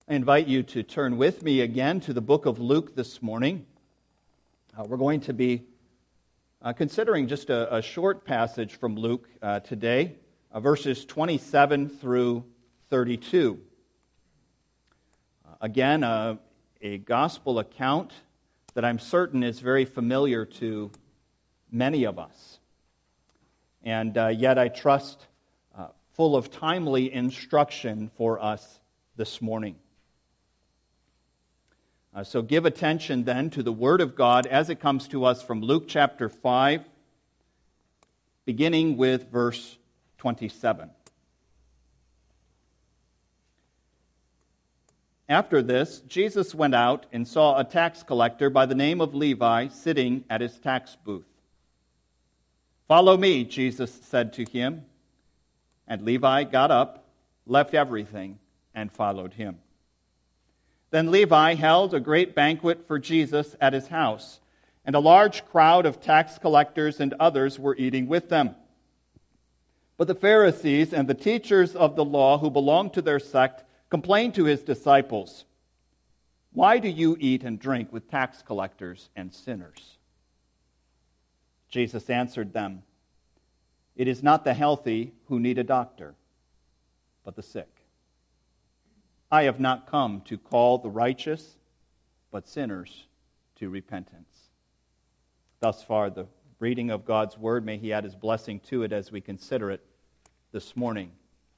I invite you to turn with me again to the book of Luke this morning. We're going to be considering just a short passage from Luke today, verses 27 through 32. Again, a gospel account that I'm certain is very familiar to many of us. And yet I trust full of timely instruction for us this morning. So give attention then to the Word of God as it comes to us from Luke chapter 5, beginning with verse 27. After this, Jesus went out and saw a tax collector by the name of Levi sitting at his tax booth. "Follow me," Jesus said to him. And Levi got up, left everything, and followed him. Then Levi held a great banquet for Jesus at his house, and a large crowd of tax collectors and others were eating with them. But the Pharisees and the teachers of the law who belonged to their sect complained to his disciples, "Why do you eat and drink with tax collectors and sinners?" Jesus answered them, "It is not the healthy who need a doctor, but the sick. I have not come to call the righteous, but sinners to repentance." Thus far, the reading of God's Word. May He add His blessing to it as we consider it this morning.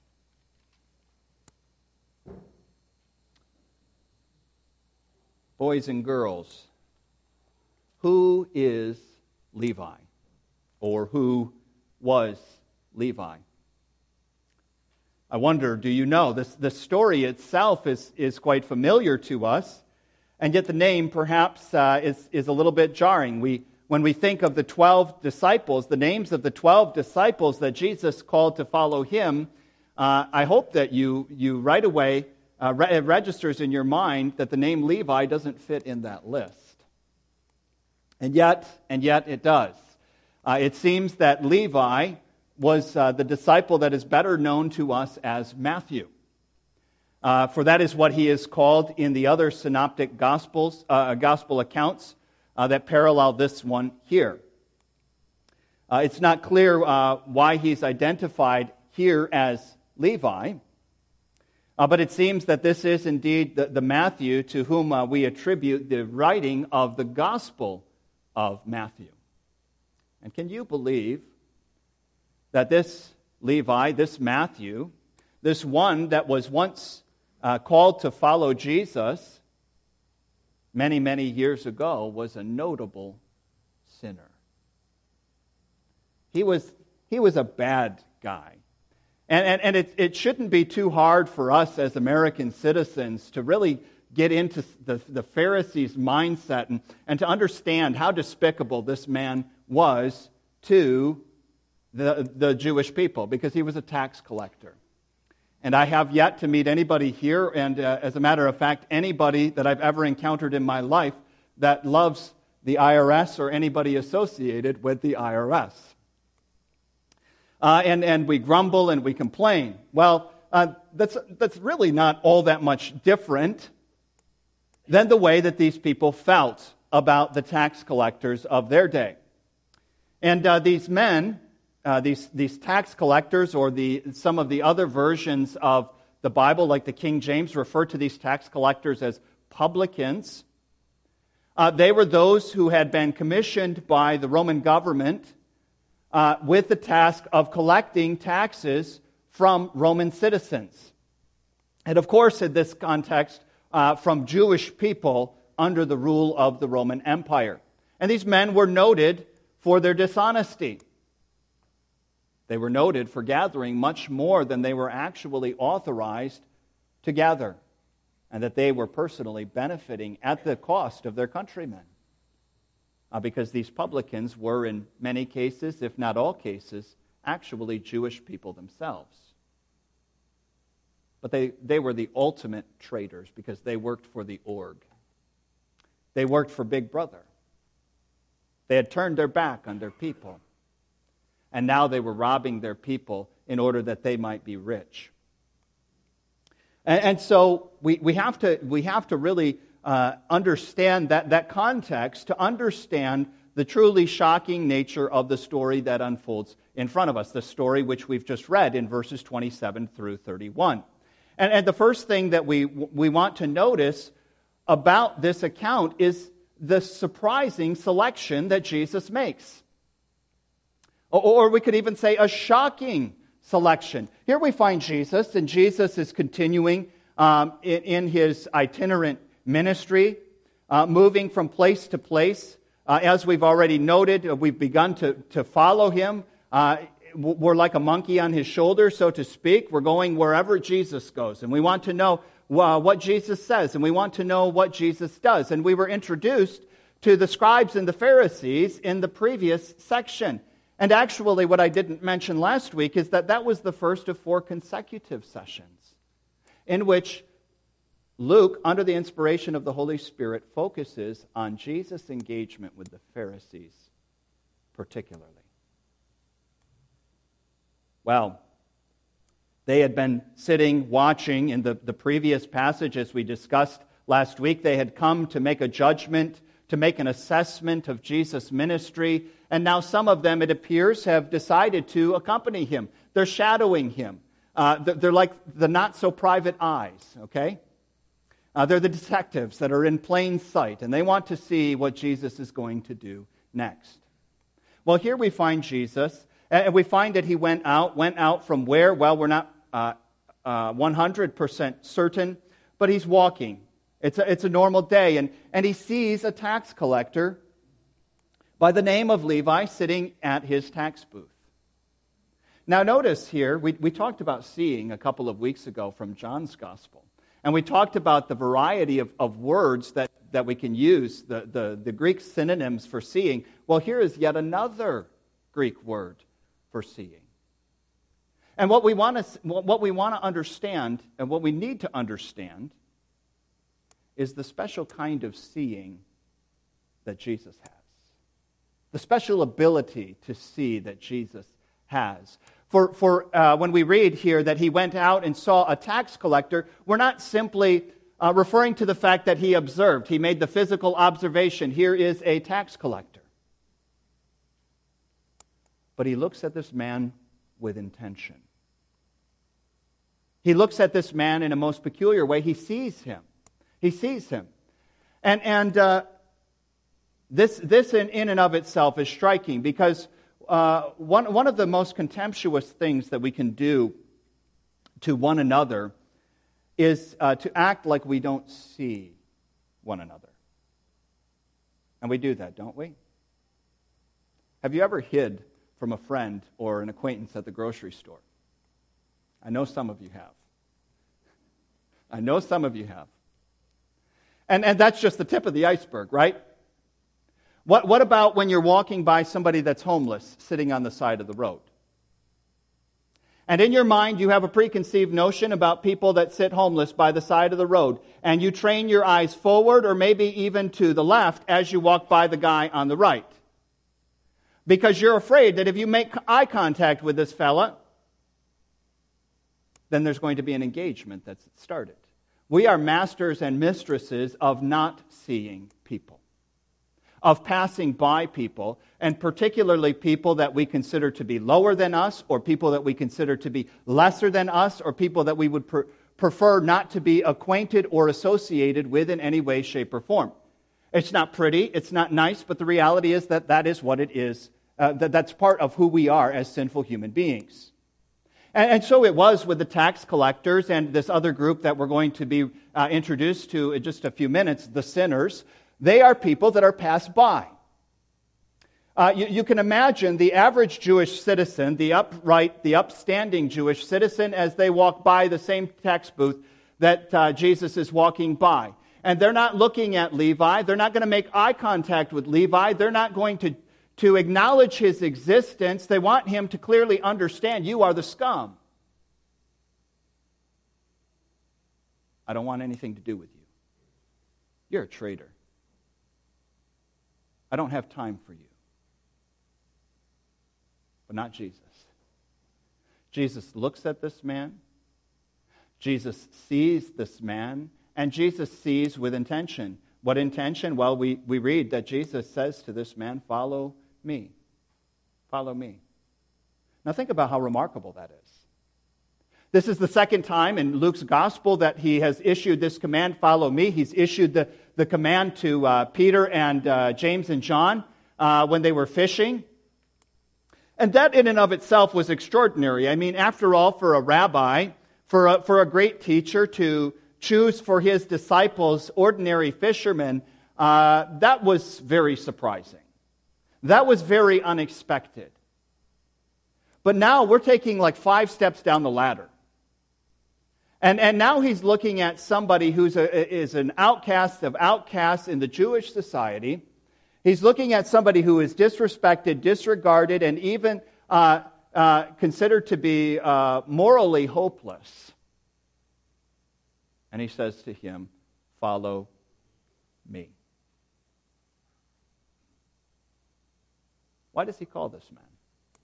Boys and girls, who is Levi? Or who was Levi? I wonder, do you know? The story itself is quite familiar to us, and yet the name perhaps is a little bit jarring. When we think of the 12 disciples, the names of the 12 disciples that Jesus called to follow Him, I hope that you right away, it registers in your mind that the name Levi doesn't fit in that list. And yet it does. It seems that Levi was the disciple that is better known to us as Matthew. For that is what he is called in the other synoptic gospel accounts that parallel this one here. It's not clear why he's identified here as Levi, but it seems that this is indeed the Matthew to whom we attribute the writing of the Gospel of Matthew. And can you believe that this Levi, this Matthew, this one that was once called to follow Jesus many, many years ago, was a notable sinner? He was a bad guy. And it shouldn't be too hard for us as American citizens to really get into the Pharisees' mindset and to understand how despicable this man was to the Jewish people, because he was a tax collector. And I have yet to meet anybody here, and as a matter of fact, anybody that I've ever encountered in my life that loves the IRS or anybody associated with the IRS. And we grumble and we complain. Well, that's really not all that much different than the way that these people felt about the tax collectors of their day. And these men, these tax collectors, or some of the other versions of the Bible, like the King James, refer to these tax collectors as publicans. They were those who had been commissioned by the Roman government with the task of collecting taxes from Roman citizens. And of course, in this context, from Jewish people under the rule of the Roman Empire. And these men were noted for their dishonesty. They were noted for gathering much more than they were actually authorized to gather, and that they were personally benefiting at the cost of their countrymen. Because these publicans were, in many cases, if not all cases, actually Jewish people themselves. But they were the ultimate traitors because they worked for the org. They worked for Big Brother. They had turned their back on their people. And now they were robbing their people in order that they might be rich. And so we have to really understand that context to understand the truly shocking nature of the story that unfolds in front of us, the story which we've just read in verses 27 through 31. And the first thing that we want to notice about this account is the surprising selection that Jesus makes. Or we could even say a shocking selection. Here we find Jesus, and Jesus is continuing in his itinerant ministry, moving from place to place. As we've already noted, we've begun to follow him. We're like a monkey on his shoulder, so to speak. We're going wherever Jesus goes, and we want to know what Jesus says, and we want to know what Jesus does. And we were introduced to the scribes and the Pharisees in the previous section. And actually, what I didn't mention last week is that was the first of 4 consecutive sessions in which Luke, under the inspiration of the Holy Spirit, focuses on Jesus' engagement with the Pharisees particularly. Well, they had been sitting, watching in the previous passage as we discussed last week. They had come to make a judgment, to make an assessment of Jesus' ministry, and now some of them, it appears, have decided to accompany him. They're shadowing him. They're like the not-so-private eyes, okay? They're the detectives that are in plain sight, and they want to see what Jesus is going to do next. Well, here we find Jesus, and we find that he went out from where? Well, we're not 100% certain, but he's walking. It's a normal day, and he sees a tax collector by the name of Levi sitting at his tax booth. Now notice here, we talked about seeing a couple of weeks ago from John's Gospel. And we talked about the variety of words that we can use, the Greek synonyms for seeing. Well, here is yet another Greek word for seeing. And what we want to understand, and what we need to understand, is the special kind of seeing that Jesus has. The special ability to see that Jesus has. For when we read here that he went out and saw a tax collector, we're not simply referring to the fact that he observed. He made the physical observation. Here is a tax collector. But he looks at this man with intention. He looks at this man in a most peculiar way. He sees him. He sees him. And this in and of itself is striking because one of the most contemptuous things that we can do to one another is to act like we don't see one another. And we do that, don't we? Have you ever hid from a friend or an acquaintance at the grocery store? I know some of you have. I know some of you have. And that's just the tip of the iceberg, right? What about when you're walking by somebody that's homeless sitting on the side of the road? And in your mind, you have a preconceived notion about people that sit homeless by the side of the road, and you train your eyes forward or maybe even to the left as you walk by the guy on the right. Because you're afraid that if you make eye contact with this fella, then there's going to be an engagement that's started. We are masters and mistresses of not seeing people, of passing by people, and particularly people that we consider to be lower than us, or people that we consider to be lesser than us, or people that we would prefer not to be acquainted or associated with in any way, shape, or form. It's not pretty, it's not nice, but the reality is that is what it is. That's part of who we are as sinful human beings. And so it was with the tax collectors and this other group that we're going to be introduced to in just a few minutes, the sinners. They are people that are passed by. You can imagine the average Jewish citizen, the upright, the upstanding Jewish citizen, as they walk by the same tax booth that Jesus is walking by. And they're not looking at Levi. They're not going to make eye contact with Levi. They're not going to acknowledge his existence. They want him to clearly understand, you are the scum. I don't want anything to do with you. You're a traitor. I don't have time for you. But not Jesus. Jesus looks at this man. Jesus sees this man, and Jesus sees with intention. What intention? Well, we read that Jesus says to this man, "Follow me. Follow me." Now think about how remarkable that is. This is the second time in Luke's gospel that he has issued this command, "Follow me." He's issued the command to Peter and James and John when they were fishing. And that in and of itself was extraordinary. I mean, after all, for a rabbi, for a great teacher to choose for his disciples ordinary fishermen, that was very surprising. That was very unexpected. But now we're taking like 5 steps down the ladder. And now he's looking at somebody who is an outcast of outcasts in the Jewish society. He's looking at somebody who is disrespected, disregarded, and even considered to be morally hopeless. And he says to him, "Follow me." Why does he call this man?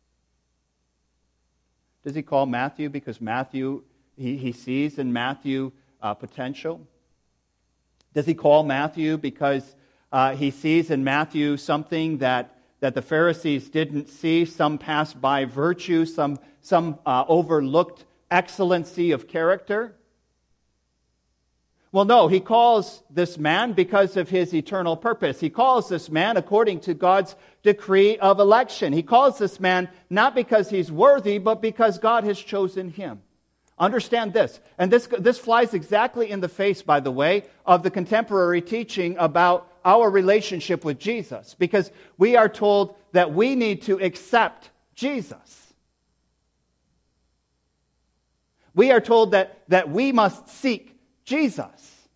Does he call Matthew because Matthew, he sees in Matthew potential? Does he call Matthew because he sees in Matthew something that the Pharisees didn't see, some passed by virtue, some overlooked excellency of character? Well, no, he calls this man because of his eternal purpose. He calls this man according to God's decree of election. He calls this man not because he's worthy, but because God has chosen him. Understand this. And this flies exactly in the face, by the way, of the contemporary teaching about our relationship with Jesus. Because we are told that we need to accept Jesus. We are told that we must seek Jesus.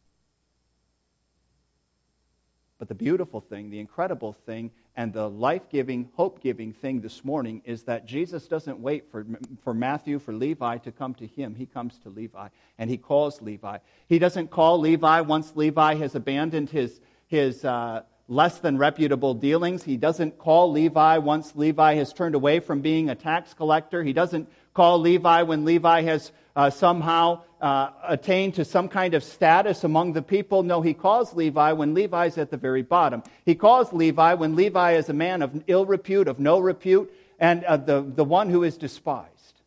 But the beautiful thing, the incredible thing, and the life-giving, hope-giving thing this morning is that Jesus doesn't wait for Matthew, for Levi to come to him. He comes to Levi, and he calls Levi. He doesn't call Levi once Levi has abandoned his less than reputable dealings. He doesn't call Levi once Levi has turned away from being a tax collector. He doesn't call Levi when Levi has somehow attained to some kind of status among the people. No, he calls Levi when Levi's at the very bottom. He calls Levi when Levi is a man of ill repute, of no repute, and the one who is despised.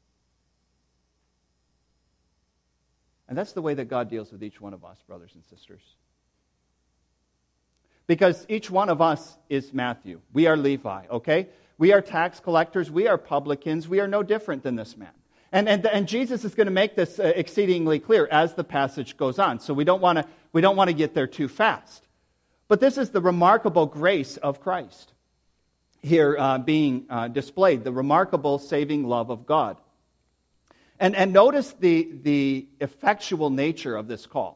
And that's the way that God deals with each one of us, brothers and sisters. Because each one of us is Matthew. We are Levi, okay? We are tax collectors. We are publicans. We are no different than this man. And Jesus is going to make this exceedingly clear as the passage goes on. So we don't want to get there too fast. But this is the remarkable grace of Christ here being displayed, the remarkable saving love of God. And notice the effectual nature of this call.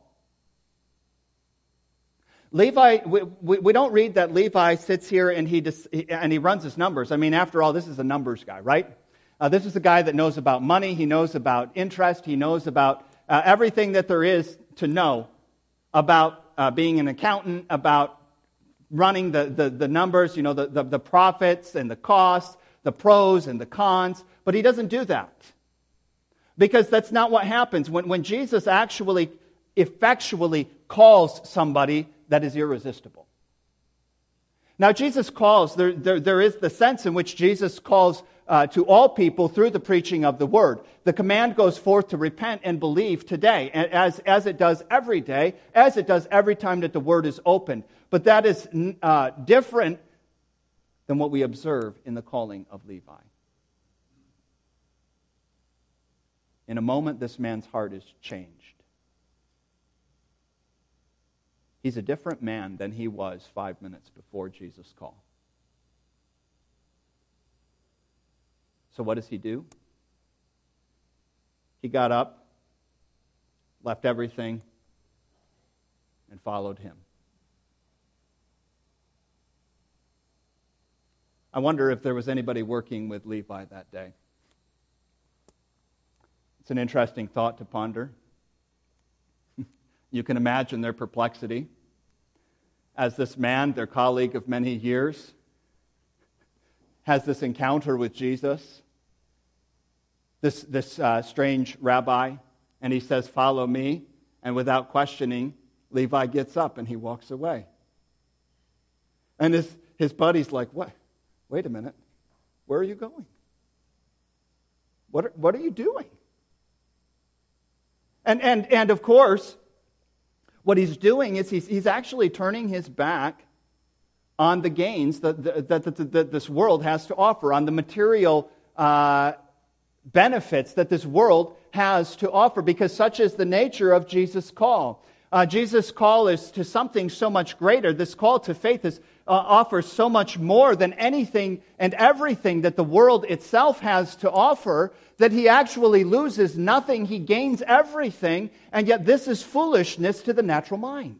Levi, we don't read that Levi sits here and he runs his numbers. I mean, after all, this is a numbers guy, right? This is a guy that knows about money. He knows about interest. He knows about everything that there is to know about being an accountant, about running the numbers, the profits and the costs, the pros and the cons. But he doesn't do that. Because that's not what happens. When Jesus actually effectually calls somebody, that is irresistible. Now, Jesus calls, there is the sense in which Jesus calls to all people through the preaching of the Word. The command goes forth to repent and believe today, as it does every day, as it does every time that the Word is opened. But that is different than what we observe in the calling of Levi. In a moment, this man's heart is changed. He's a different man than he was 5 minutes before Jesus' call. So what does he do? He got up, left everything, and followed him. I wonder if there was anybody working with Levi that day. It's an interesting thought to ponder. You can imagine their perplexity as this man, their colleague of many years, has this encounter with Jesus, this strange rabbi, And he says, "Follow me." And without questioning, Levi gets up and he walks away. And his buddy's like, "What? Wait a minute. Where are you going? What are you doing?" And of course, what he's doing is he's actually turning his back on the gains that this world has to offer, on the material benefits that this world has to offer, because such is the nature of Jesus' call. Jesus' call is to something so much greater. This call to faith offers so much more than anything and everything that the world itself has to offer, that he actually loses nothing, he gains everything, and yet this is foolishness to the natural mind.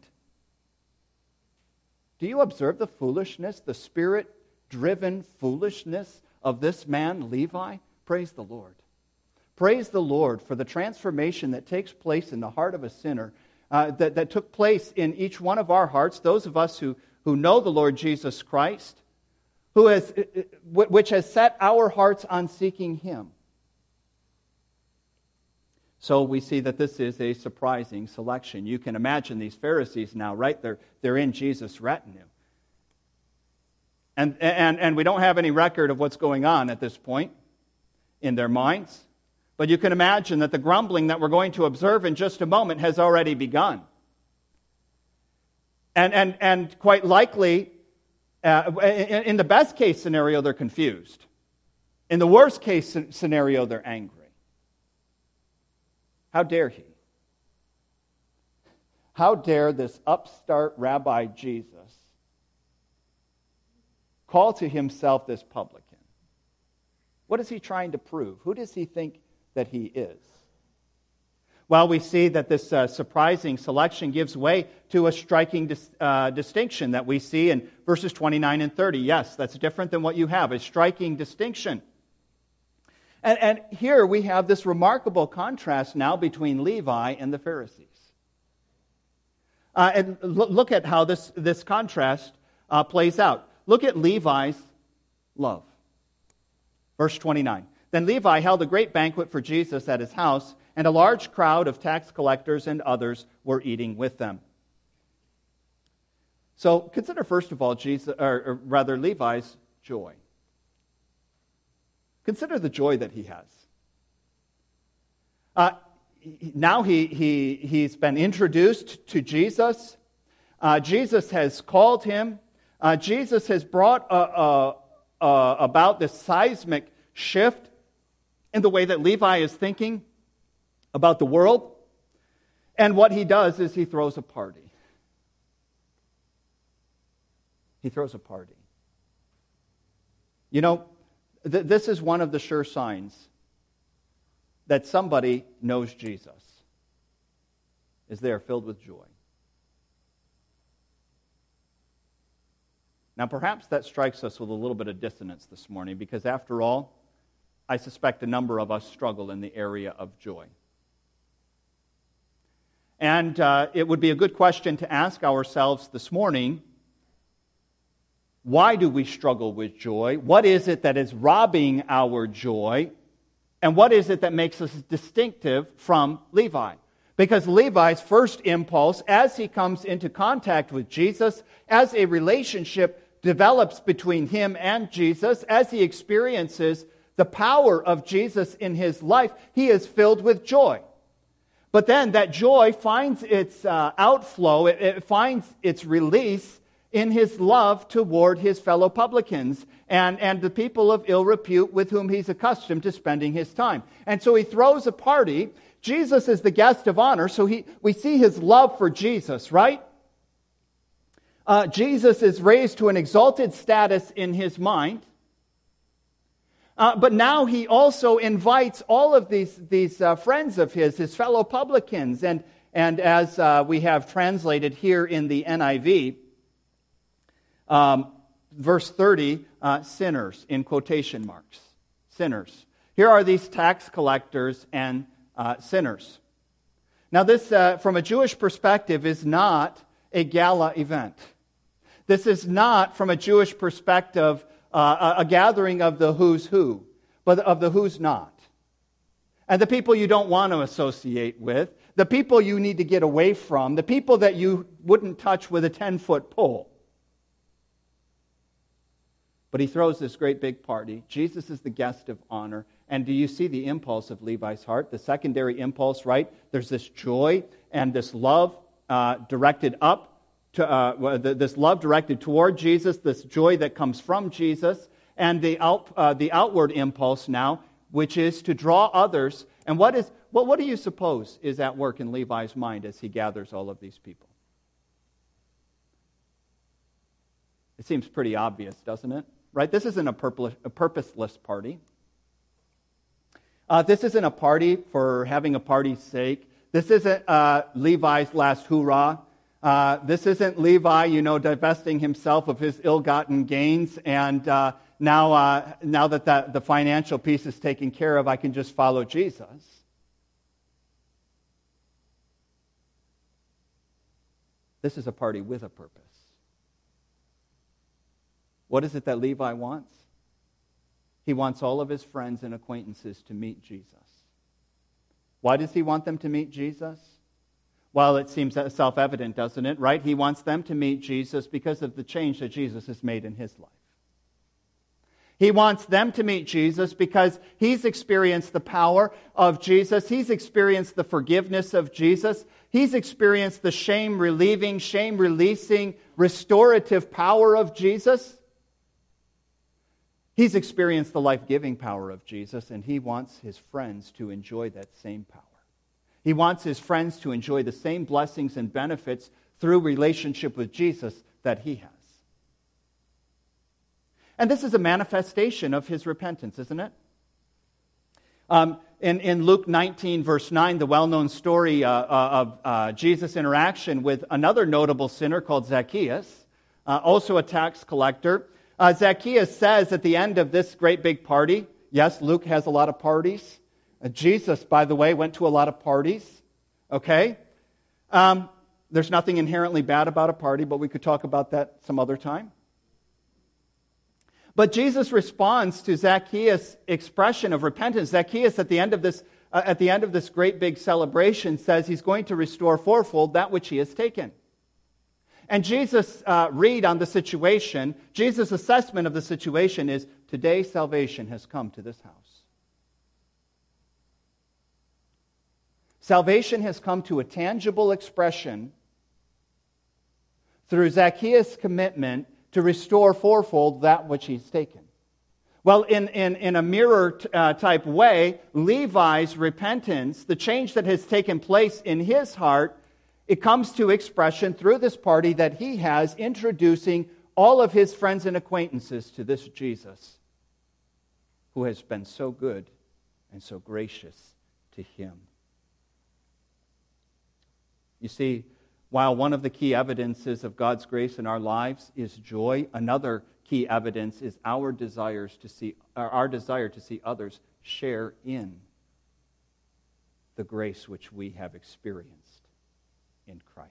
Do you observe the foolishness, the spirit-driven foolishness of this man, Levi? Praise the Lord. Praise the Lord for the transformation that takes place in the heart of a sinner, that took place in each one of our hearts, those of us who know the Lord Jesus Christ, which has set our hearts on seeking Him. So we see that this is a surprising selection. You can imagine these Pharisees now, right? They're in Jesus' retinue. And we don't have any record of what's going on at this point in their minds. But you can imagine that the grumbling that we're going to observe in just a moment has already begun. And quite likely, in the best case scenario, they're confused. In the worst case scenario, they're angry. How dare he? How dare this upstart Rabbi Jesus call to himself this publican? What is he trying to prove? Who does he think that he is? Well, we see that this surprising selection gives way to a striking distinction that we see in verses 29 and 30. Yes, that's different than what you have, a striking distinction. And here we have this remarkable contrast now between Levi and the Pharisees. And look at how this contrast plays out. Look at Levi's love. Verse 29. Then Levi held a great banquet for Jesus at his house, and a large crowd of tax collectors and others were eating with them. So consider first of all Levi's joy. Consider the joy that he has. Now he's been introduced to Jesus. Jesus has called him. Jesus has brought about this seismic shift in the way that Levi is thinking about the world. And what he does is he throws a party. He throws a party. You know, this is one of the sure signs that somebody knows Jesus, is they are filled with joy. Now, perhaps that strikes us with a little bit of dissonance this morning, because after all, I suspect a number of us struggle in the area of joy. And it would be a good question to ask ourselves this morning: why do we struggle with joy? What is it that is robbing our joy? And what is it that makes us distinctive from Levi? Because Levi's first impulse, as he comes into contact with Jesus, as a relationship develops between him and Jesus, as he experiences the power of Jesus in his life, he is filled with joy. But then that joy finds its outflow, it finds its release in his love toward his fellow publicans and the people of ill repute with whom he's accustomed to spending his time. And so he throws a party. Jesus is the guest of honor, so we see his love for Jesus, right? Jesus is raised to an exalted status in his mind. But now he also invites all of these friends of his fellow publicans. And as we have translated here in the NIV, verse 30, sinners, in quotation marks. Sinners. Here are these tax collectors and sinners. Now this, from a Jewish perspective, is not a gala event. This is not, from a Jewish perspective, a gathering of the who's who, but of the who's not. and the people you don't want to associate with, the people you need to get away from, the people that you wouldn't touch with a 10-foot pole. But he throws this great big party. Jesus is the guest of honor. And do you see the impulse of Levi's heart? The secondary impulse, right? There's this joy and this love directed up to this love directed toward Jesus, this joy that comes from Jesus, and the outward impulse now, which is to draw others. And what do you suppose is at work in Levi's mind as he gathers all of these people? It seems pretty obvious, doesn't it? Right? This isn't a purposeless party. This isn't a party for having a party's sake. This isn't Levi's last hoorah. This isn't Levi, divesting himself of his ill-gotten gains, and now that the financial piece is taken care of, I can just follow Jesus. This is a party with a purpose. What is it that Levi wants? He wants all of his friends and acquaintances to meet Jesus. Why does he want them to meet Jesus? Well, it seems self-evident, doesn't it? Right? He wants them to meet Jesus because of the change that Jesus has made in his life. He wants them to meet Jesus because he's experienced the power of Jesus. He's experienced the forgiveness of Jesus. He's experienced the shame-relieving, shame-releasing, restorative power of Jesus. He's experienced the life-giving power of Jesus, and he wants his friends to enjoy that same power. He wants his friends to enjoy the same blessings and benefits through relationship with Jesus that he has. And this is a manifestation of his repentance, isn't it? In Luke 19, verse 9, the well-known story of Jesus' interaction with another notable sinner called Zacchaeus, also a tax collector. Zacchaeus says at the end of this great big party, yes, Luke has a lot of parties. Jesus, by the way, went to a lot of parties. Okay? There's nothing inherently bad about a party, but we could talk about that some other time. But Jesus responds to Zacchaeus' expression of repentance. Zacchaeus, at the end of this great big celebration, says he's going to restore fourfold that which he has taken. And Jesus' read on the situation, Jesus' assessment of the situation is, today salvation has come to this house. Salvation has come to a tangible expression through Zacchaeus' commitment to restore fourfold that which he's taken. Well, in a mirror type way, Levi's repentance, the change that has taken place in his heart, it comes to expression through this party that he has, introducing all of his friends and acquaintances to this Jesus who has been so good and so gracious to him. You see, while one of the key evidences of God's grace in our lives is joy, another key evidence is our desire to see others share in the grace which we have experienced in Christ.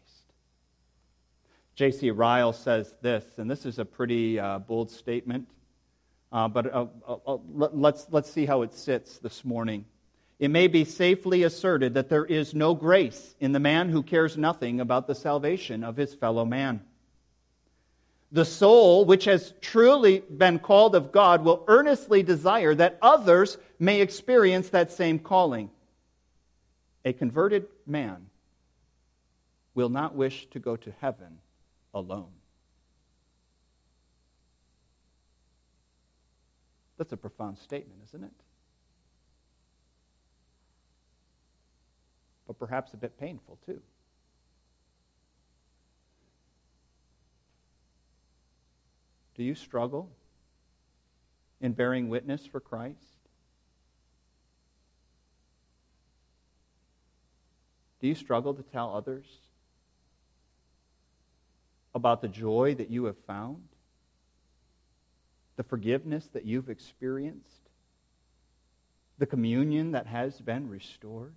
J.C. Ryle says this, and this is a pretty bold statement, but let's see how it sits this morning. It may be safely asserted that there is no grace in the man who cares nothing about the salvation of his fellow man. The soul, which has truly been called of God, will earnestly desire that others may experience that same calling. A converted man will not wish to go to heaven alone. That's a profound statement, isn't it? But perhaps a bit painful too. Do you struggle in bearing witness for Christ? Do you struggle to tell others about the joy that you have found? The forgiveness that you've experienced? The communion that has been restored?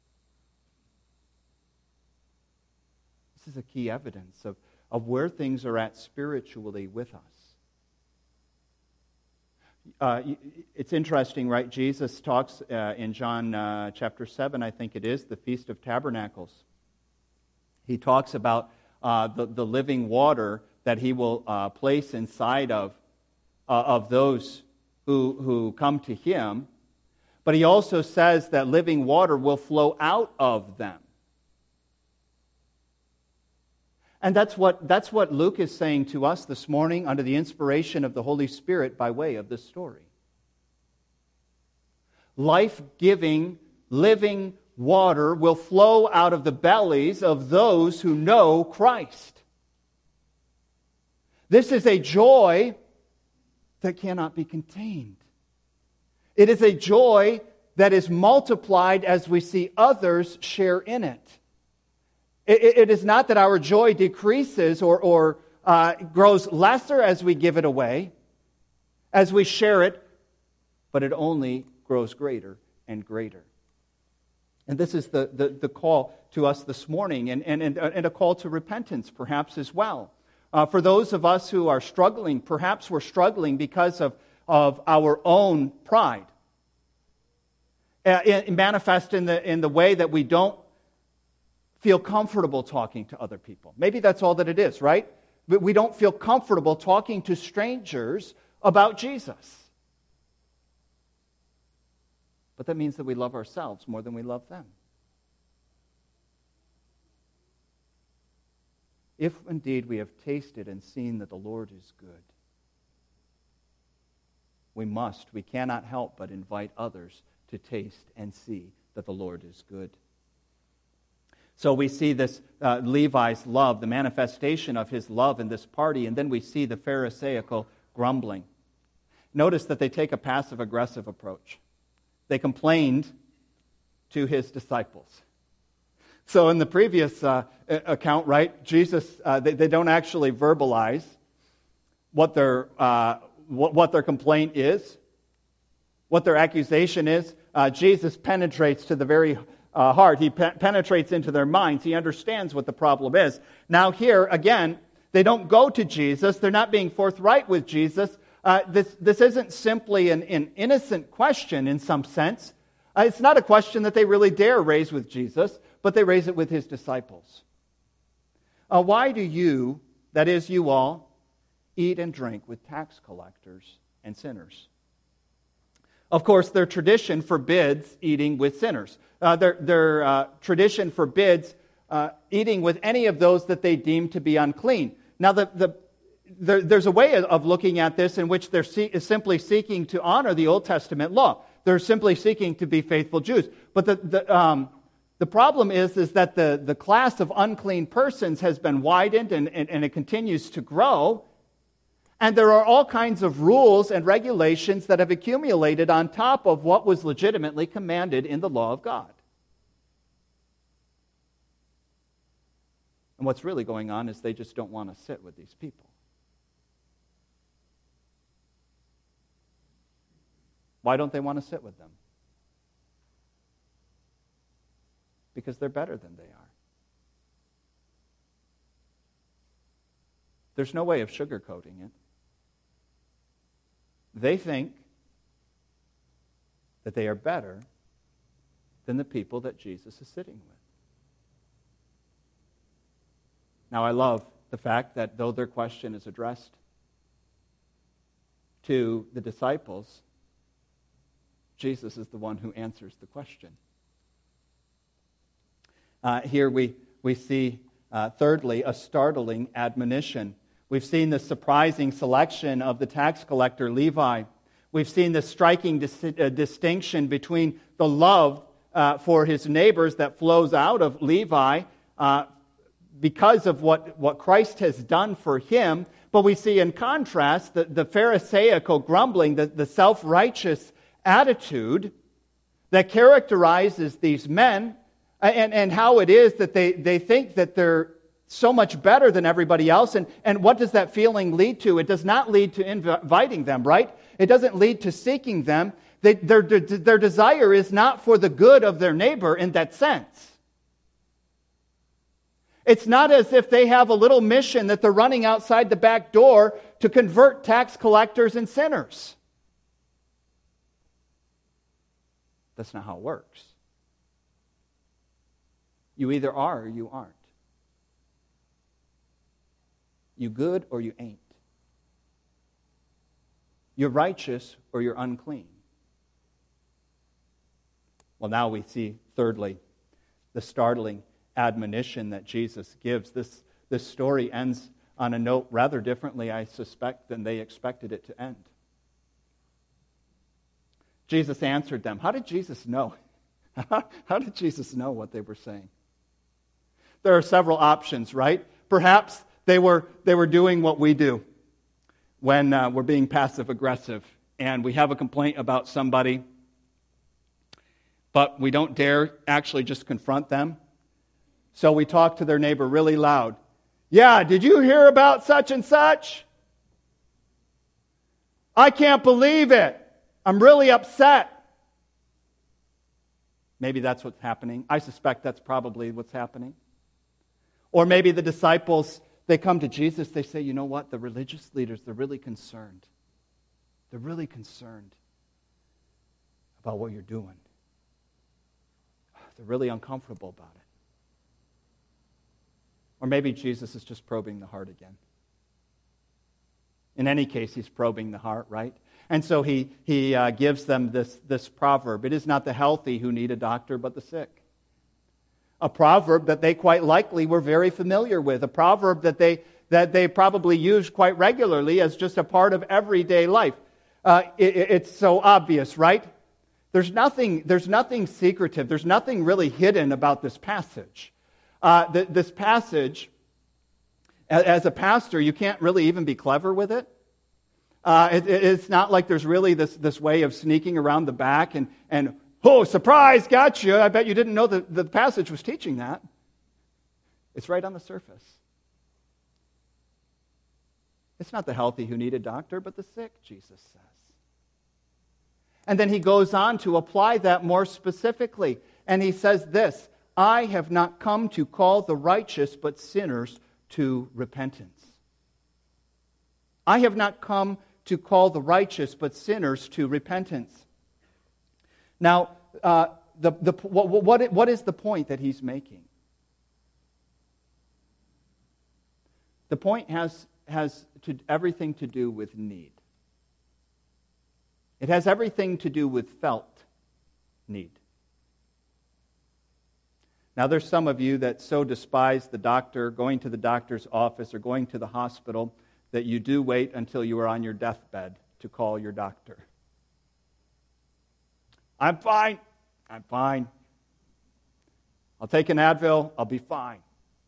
This is a key evidence of where things are at spiritually with us. It's interesting, right? Jesus talks in John chapter 7, I think it is, the Feast of Tabernacles. He talks about the living water that he will place inside of those who come to him. But he also says that living water will flow out of them. And that's what Luke is saying to us this morning under the inspiration of the Holy Spirit by way of this story. Life-giving, living water will flow out of the bellies of those who know Christ. This is a joy that cannot be contained. It is a joy that is multiplied as we see others share in it. It is not that our joy decreases or grows lesser as we give it away, as we share it, but it only grows greater and greater. And this is the call to us this morning, and a call to repentance perhaps as well. For those of us who are struggling, perhaps we're struggling because of our own pride. Manifest in the way that we don't feel comfortable talking to other people. Maybe that's all that it is, right? But we don't feel comfortable talking to strangers about Jesus. But that means that we love ourselves more than we love them. If indeed we have tasted and seen that the Lord is good, we cannot help but invite others to taste and see that the Lord is good. So we see this Levi's love, the manifestation of his love in this party, and then we see the Pharisaical grumbling. Notice that they take a passive-aggressive approach. They complained to his disciples. So in the previous account, right, Jesus, they don't actually verbalize what their complaint is, what their accusation is. Jesus penetrates to the very heart. He penetrates into their minds. He understands what the problem is. Now here, again, they don't go to Jesus. They're not being forthright with Jesus. This isn't simply an innocent question in some sense. It's not a question that they really dare raise with Jesus, but they raise it with his disciples. Why do you, that is you all, eat and drink with tax collectors and sinners? Of course, their tradition forbids eating with sinners. Their tradition forbids eating with any of those that they deem to be unclean. Now, there's a way of looking at this in which they're simply seeking to honor the Old Testament law. They're simply seeking to be faithful Jews. But the problem is that the class of unclean persons has been widened and it continues to grow. And there are all kinds of rules and regulations that have accumulated on top of what was legitimately commanded in the law of God. And what's really going on is they just don't want to sit with these people. Why don't they want to sit with them? Because they're better than they are. There's no way of sugarcoating it. They think that they are better than the people that Jesus is sitting with. Now, I love the fact that though their question is addressed to the disciples, Jesus is the one who answers the question. Here we see, thirdly, a startling admonition. We've seen the surprising selection of the tax collector Levi. We've seen the striking distinction between the love for his neighbors that flows out of Levi because of what Christ has done for him. But we see in contrast the Pharisaical grumbling, the self-righteous attitude that characterizes these men, and how it is that they think that they're so much better than everybody else. And what does that feeling lead to? It does not lead to inviting them, right? It doesn't lead to seeking them. Their desire is not for the good of their neighbor in that sense. It's not as if they have a little mission that they're running outside the back door to convert tax collectors and sinners. That's not how it works. You either are or you aren't. You good or you ain't. You're righteous or you're unclean. Well, now we see, thirdly, the startling admonition that Jesus gives. This story ends on a note rather differently, I suspect, than they expected it to end. Jesus answered them. How did Jesus know? How did Jesus know what they were saying? There are several options, right? Perhaps they were doing what we do when we're being passive-aggressive and we have a complaint about somebody, but we don't dare actually just confront them. So we talk to their neighbor really loud. Yeah, did you hear about such and such? I can't believe it. I'm really upset. Maybe that's what's happening. I suspect that's probably what's happening. Or maybe the disciples, they come to Jesus, they say, you know what? The religious leaders, they're really concerned. They're really concerned about what you're doing. They're really uncomfortable about it. Or maybe Jesus is just probing the heart again. In any case, he's probing the heart, right? And so he gives them this proverb. It is not the healthy who need a doctor, but the sick. A proverb that they quite likely were very familiar with. A proverb that they probably used quite regularly as just a part of everyday life. It's so obvious, right? There's nothing secretive. There's nothing really hidden about this passage. This passage, as a pastor, you can't really even be clever with it. It's not like there's really this way of sneaking around the back and oh, surprise, got you. I bet you didn't know the passage was teaching that. It's right on the surface. It's not the healthy who need a doctor, but the sick, Jesus says. And then he goes on to apply that more specifically. And he says this, I have not come to call the righteous, but sinners to repentance. I have not come to call the righteous, but sinners to repentance. Now, what is the point that he's making? The point has everything to do with need. It has everything to do with felt need. Now, there's some of you that so despise the doctor, going to the doctor's office or going to the hospital, that you do wait until you are on your deathbed to call your doctor. I'm fine. I'm fine. I'll take an Advil. I'll be fine.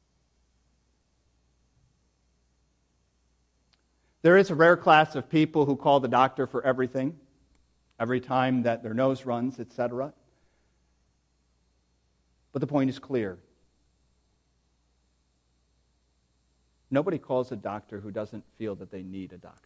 There is a rare class of people who call the doctor for everything, every time that their nose runs, etc. But the point is clear. Nobody calls a doctor who doesn't feel that they need a doctor.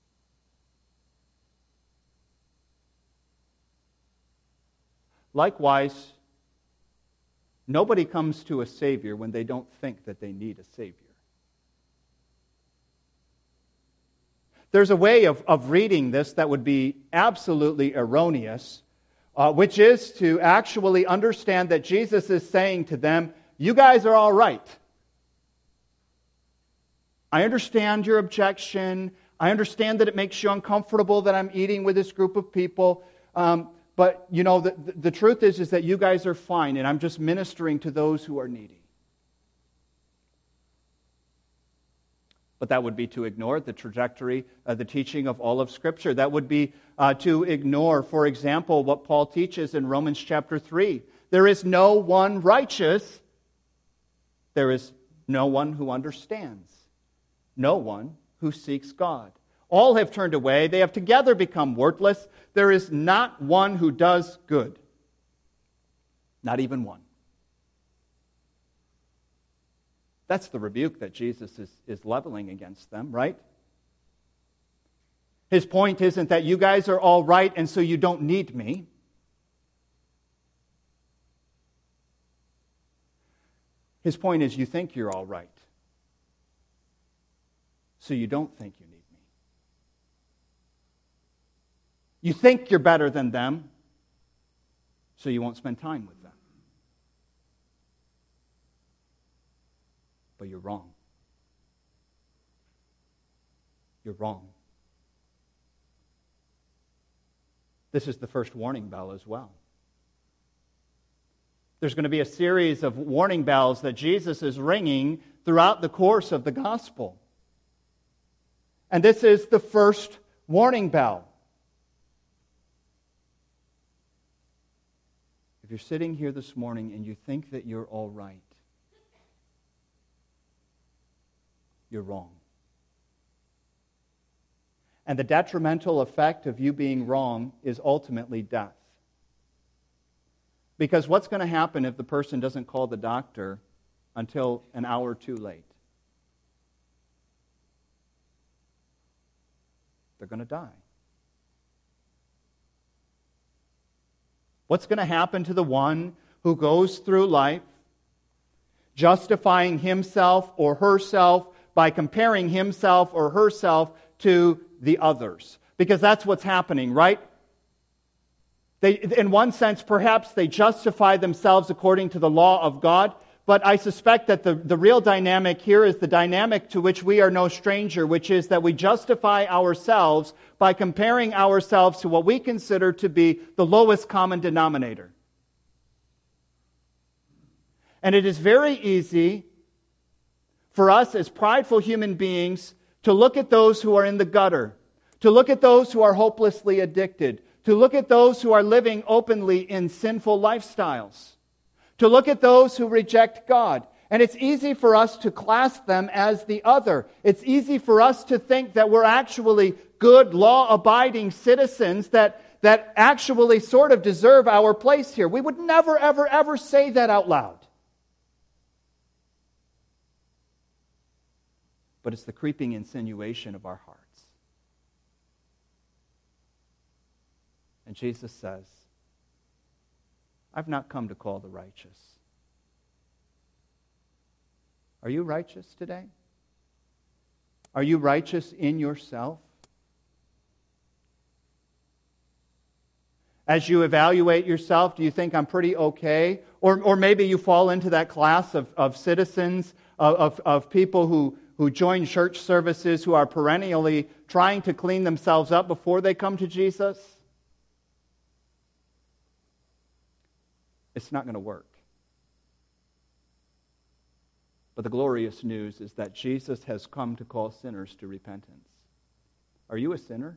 Likewise, nobody comes to a Savior when they don't think that they need a Savior. There's a way of reading this that would be absolutely erroneous, which is to actually understand that Jesus is saying to them, you guys are all right. I understand your objection. I understand that it makes you uncomfortable that I'm eating with this group of people. But, you know, the truth is that you guys are fine, and I'm just ministering to those who are needy. But that would be to ignore the trajectory, the teaching of all of Scripture. That would be to ignore, for example, what Paul teaches in Romans chapter 3. There is no one righteous. There is no one who understands. No one who seeks God. All have turned away. They have together become worthless. There is not one who does good. Not even one. That's the rebuke that Jesus is leveling against them, right? His point isn't that you guys are all right and so you don't need me. His point is you think you're all right, so you don't think you need me. You think you're better than them, so you won't spend time with them. But you're wrong. You're wrong. This is the first warning bell as well. There's going to be a series of warning bells that Jesus is ringing throughout the course of the gospel. And this is the first warning bell. If you're sitting here this morning and you think that you're all right, you're wrong. And the detrimental effect of you being wrong is ultimately death. Because what's going to happen if the person doesn't call the doctor until an hour too late? They're going to die. What's going to happen to the one who goes through life justifying himself or herself by comparing himself or herself to the others? Because that's what's happening, right? In one sense, perhaps they justify themselves according to the law of God, but I suspect that the real dynamic here is the dynamic to which we are no stranger, which is that we justify ourselves by comparing ourselves to what we consider to be the lowest common denominator. And it is very easy for us as prideful human beings to look at those who are in the gutter, to look at those who are hopelessly addicted, to look at those who are living openly in sinful lifestyles, to look at those who reject God. And it's easy for us to class them as the other. It's easy for us to think that we're actually good, law-abiding citizens that actually sort of deserve our place here. We would never, ever, ever say that out loud. But it's the creeping insinuation of our hearts. And Jesus says, I've not come to call the righteous. Are you righteous today? Are you righteous in yourself? As you evaluate yourself, do you think I'm pretty okay? Or maybe you fall into that class of citizens, of people who join church services, who are perennially trying to clean themselves up before they come to Jesus. It's not going to work. But the glorious news is that Jesus has come to call sinners to repentance. Are you a sinner?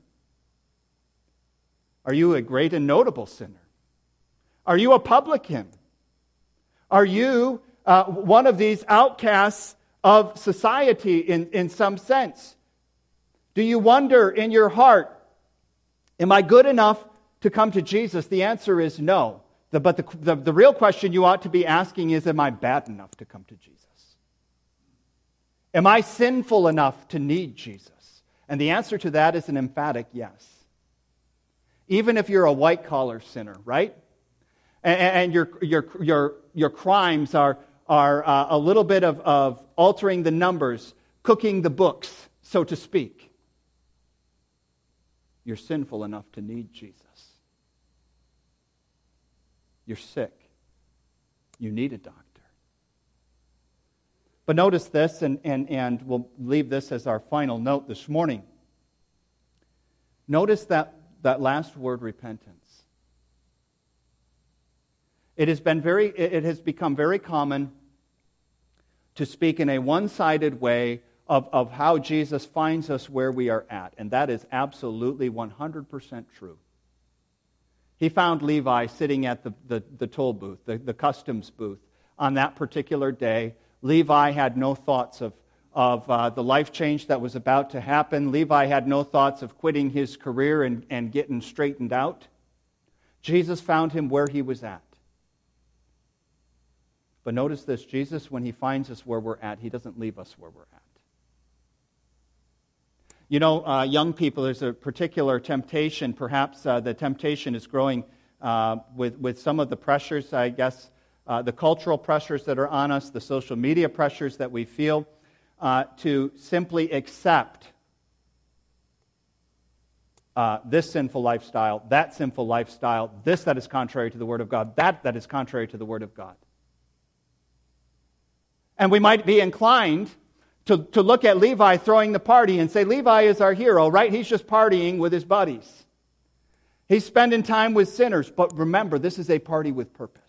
Are you a great and notable sinner? Are you a publican? Are you one of these outcasts of society in some sense? Do you wonder in your heart, am I good enough to come to Jesus? The answer is no. But the real question you ought to be asking is, am I bad enough to come to Jesus? Am I sinful enough to need Jesus? And the answer to that is an emphatic yes. Even if you're a white-collar sinner, right? And your crimes are a little bit of altering the numbers, cooking the books, so to speak. You're sinful enough to need Jesus. You're sick. You need a doctor. But notice this, and we'll leave this as our final note this morning. Notice that last word, repentance. It has become very common to speak in a one-sided way of how Jesus finds us where we are at. And that is absolutely 100% true. He found Levi sitting at the toll booth, the customs booth, on that particular day. Levi had no thoughts of the life change that was about to happen. Levi had no thoughts of quitting his career and getting straightened out. Jesus found him where he was at. But notice this, Jesus, when he finds us where we're at, he doesn't leave us where we're at. You know, young people, there's a particular temptation. Perhaps the temptation is growing with some of the pressures, I guess, the cultural pressures that are on us, the social media pressures that we feel, to simply accept this sinful lifestyle, that sinful lifestyle, this that is contrary to the Word of God, that is contrary to the Word of God. And we might be inclined to look at Levi throwing the party and say, Levi is our hero, right? He's just partying with his buddies. He's spending time with sinners. But remember, this is a party with purpose.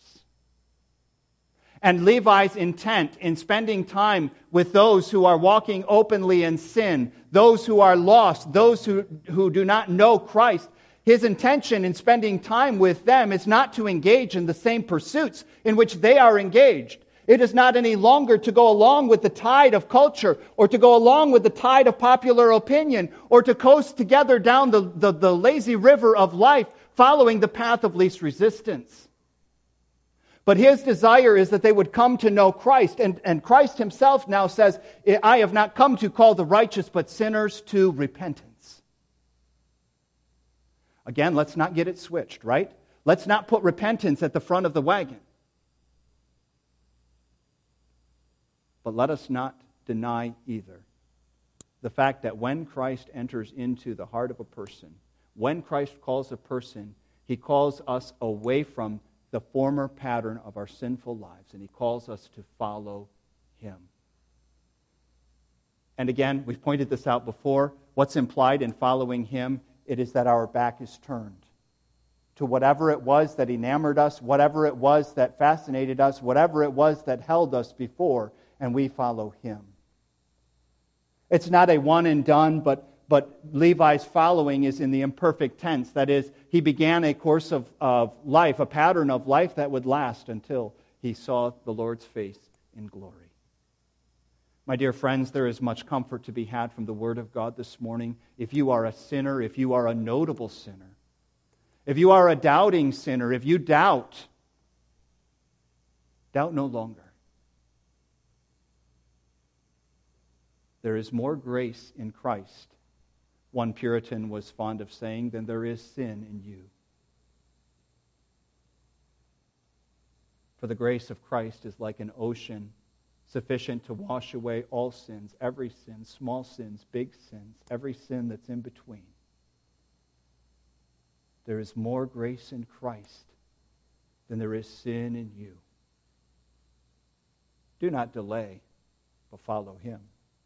And Levi's intent in spending time with those who are walking openly in sin, those who are lost, those who do not know Christ, his intention in spending time with them is not to engage in the same pursuits in which they are engaged. It is not any longer to go along with the tide of culture or to go along with the tide of popular opinion or to coast together down the lazy river of life following the path of least resistance. But his desire is that they would come to know Christ. And Christ himself now says, I have not come to call the righteous, but sinners to repentance. Again, let's not get it switched, right? Let's not put repentance at the front of the wagon. But let us not deny either the fact that when Christ enters into the heart of a person, when Christ calls a person, he calls us away from the former pattern of our sinful lives, and he calls us to follow him. And again, we've pointed this out before. What's implied in following him? It is that our back is turned to whatever it was that enamored us, whatever it was that fascinated us, whatever it was that held us before, and we follow him. It's not a one and done, but Levi's following is in the imperfect tense. That is, he began a course of life, a pattern of life that would last until he saw the Lord's face in glory. My dear friends, there is much comfort to be had from the Word of God this morning. If you are a sinner, if you are a notable sinner, if you are a doubting sinner, if you doubt no longer. There is more grace in Christ, one Puritan was fond of saying, than there is sin in you. For the grace of Christ is like an ocean, sufficient to wash away all sins, every sin, small sins, big sins, every sin that's in between. There is more grace in Christ than there is sin in you. Do not delay, but follow him.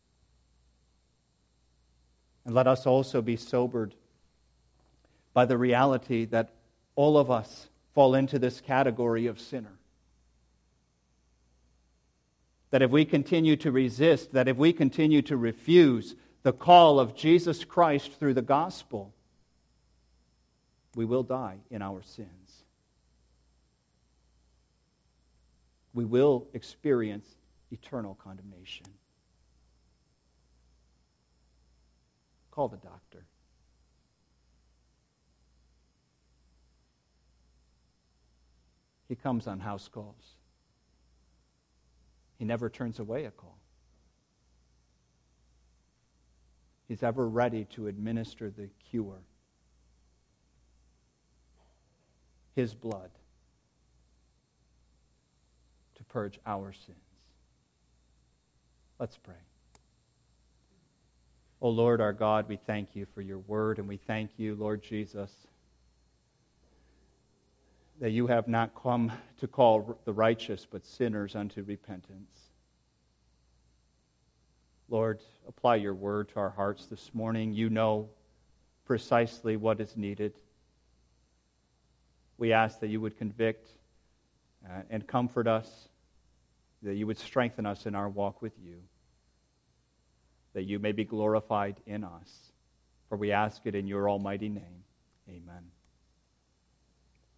And let us also be sobered by the reality that all of us fall into this category of sinner. That if we continue to resist, that if we continue to refuse the call of Jesus Christ through the gospel, we will die in our sins. We will experience eternal condemnation. Call the doctor. He comes on house calls. He never turns away a call. He's ever ready to administer the cure. His blood to purge our sins. Let's pray. O Lord our God, we thank you for your word, and we thank you, Lord Jesus, that you have not come to call the righteous but sinners unto repentance. Lord, apply your word to our hearts this morning. You know precisely what is needed. We ask that you would convict and comfort us, that you would strengthen us in our walk with you, that you may be glorified in us. For we ask it in your almighty name.